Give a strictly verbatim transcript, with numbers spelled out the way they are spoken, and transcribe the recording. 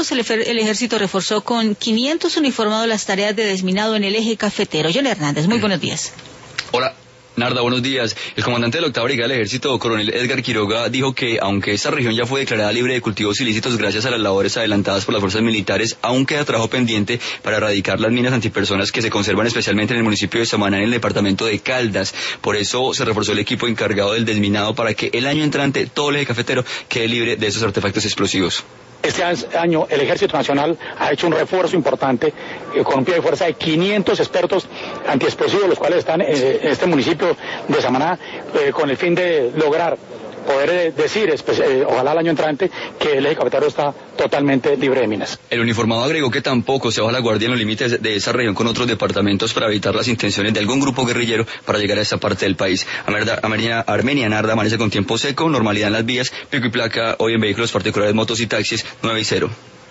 minutos el, el ejército reforzó con quinientos uniformados las tareas de desminado en el eje cafetero. John Hernández, muy buenos días. Hola. Narda, buenos días. El comandante de la octava brigada del ejército, coronel Edgar Quiroga, dijo que aunque esta región ya fue declarada libre de cultivos ilícitos gracias a las labores adelantadas por las fuerzas militares, aún queda trabajo pendiente para erradicar las minas antipersonas que se conservan especialmente en el municipio de Samaná, en el departamento de Caldas. Por eso se reforzó el equipo encargado del desminado para que el año entrante todo el eje cafetero quede libre de esos artefactos explosivos. Este año el Ejército Nacional ha hecho un refuerzo importante eh, con un pie de fuerza de quinientos expertos antiexplosivos, los cuales están eh, en este municipio de Samaná, eh, con el fin de lograr poder eh, decir, eh, ojalá el año entrante, que el eje cafetero está totalmente libre de minas. El uniformado agregó que tampoco se baja la guardia en los límites de esa región con otros departamentos para evitar las intenciones de algún grupo guerrillero para llegar a esta parte del país. Armenia, Armenia Narda amanece con tiempo seco, normalidad en las vías, pico y placa hoy en vehículos particulares, motos y taxis nueve y cero.